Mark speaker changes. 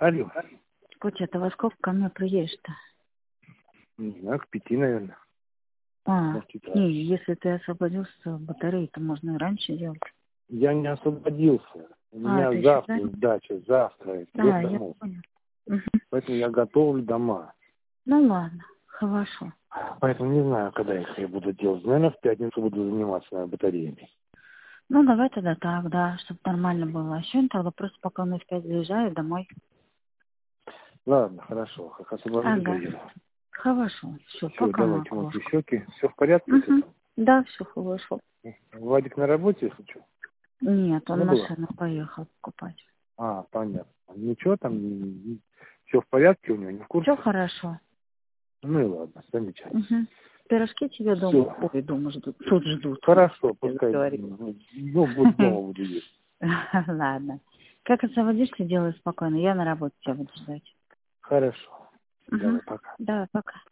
Speaker 1: Алло.
Speaker 2: Котя, ты во сколько ко мне приедешь-то?
Speaker 1: Не знаю, к 5, наверное. Может, чуть
Speaker 2: Не,
Speaker 1: раньше.
Speaker 2: если ты освободился, батареи, то можно и раньше делать.
Speaker 1: Я не освободился. У
Speaker 2: Ты
Speaker 1: меня
Speaker 2: еще
Speaker 1: завтра
Speaker 2: занят?
Speaker 1: сдача, завтра идет
Speaker 2: Я
Speaker 1: домой.
Speaker 2: понял. Мгм.
Speaker 1: Поэтому я готовлю дома.
Speaker 2: Ну ладно, хорошо.
Speaker 1: Поэтому не знаю, когда их я буду делать. Наверное, в пятницу буду заниматься батареями.
Speaker 2: Ну давай тогда так, да, чтобы нормально было. А сегодня тогда просто пока мы в 5 заезжаю домой.
Speaker 1: Ладно, хорошо. Как освобожусь,
Speaker 2: Ага.
Speaker 1: заеду.
Speaker 2: Хорошо. Все,
Speaker 1: Все,
Speaker 2: пока,
Speaker 1: давайте
Speaker 2: моя
Speaker 1: мойте
Speaker 2: крошка.
Speaker 1: щеки. Все в порядке? Все
Speaker 2: Угу.
Speaker 1: там?
Speaker 2: Да, все хорошо.
Speaker 1: Владик на работе, если что?
Speaker 2: Нет, он
Speaker 1: Не было?
Speaker 2: машину поехал покупать.
Speaker 1: А, понятно. Ничего там, все в порядке у него, не в
Speaker 2: Все
Speaker 1: курсе?
Speaker 2: хорошо.
Speaker 1: Ну и ладно, замечательно.
Speaker 2: Угу. Пирожки тебе дома,
Speaker 1: Все.
Speaker 2: ой, дома ждут. Тут ждут.
Speaker 1: Хорошо,
Speaker 2: Я
Speaker 1: пускай,
Speaker 2: говорила.
Speaker 1: буду дома буду есть.
Speaker 2: Ладно. Как освободишься, делай спокойно. Я на работе тебя буду ждать.
Speaker 1: Хорошо.
Speaker 2: Угу.
Speaker 1: Давай, пока.
Speaker 2: Давай, пока.